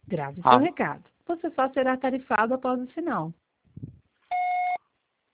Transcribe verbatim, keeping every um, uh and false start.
Grave seu Ah, recado. Você só será tarifado após o sinal.